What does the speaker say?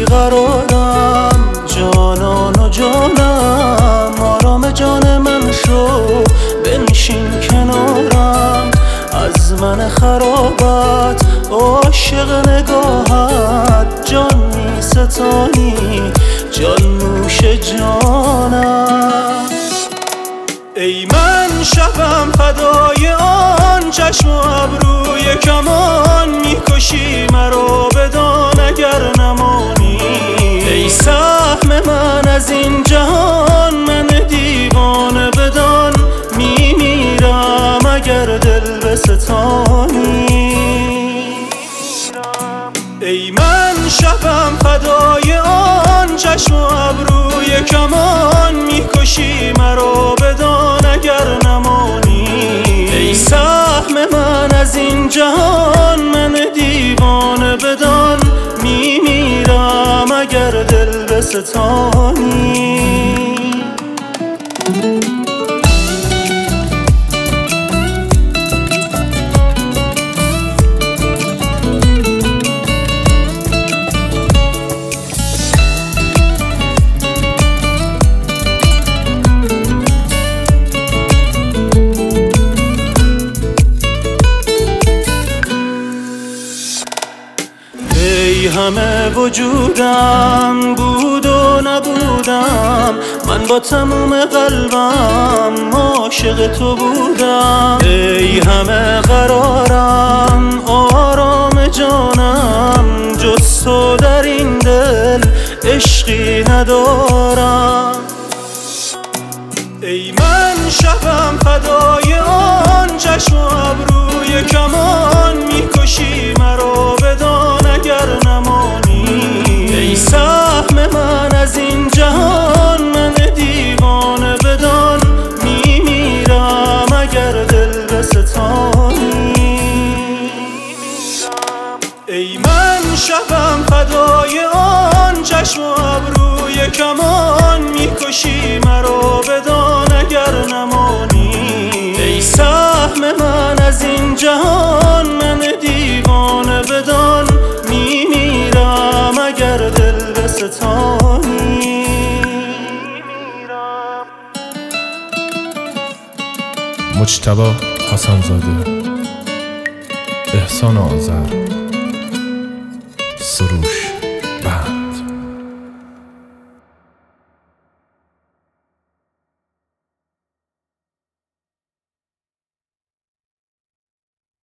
بیقرارم، جانان و جانم، آرام جان من شو، بنشین کنارم. از من خرابت عاشق نگاهت، جان می ستانی جان نوش جانم. ای من شبم فدای آن چشم و ابروی کمان، میکشی مرا بدان اگر نمانی. ای سهم من از این جهان، من دیوانه بدان، میمیرم اگر دل بستانی. ای من شبم فدای آن چشم و ابروی کمان، میکشی مرا بدان اگر نمانی. ای سهم من از این جهان، من دیوانه بدان، میمیرم اگر دل بستانی. ای همه وجودم بود و نبودم، من با تموم قلبم عاشق تو بودم. ای همه قرارم، آرام جانم، جز تو در این دل عشقی ندارم. ای من شبم فدای آن چشم و ابروی کمان، میکشی مرا بدان اگر نمانی. ای سهم من از این جهان، من دیوانه بدان، میمیرم اگر دل بستانی. ای من شبم فدای آن چشم و ابروی کمان، میکشی مرا بدان اگر نمانی. ای سهم من از این جهان، من دیوانه بدان، میمیرم اگر دل بستانی. مجتبی حسن‌زاده، احسان آذر، سروش بند.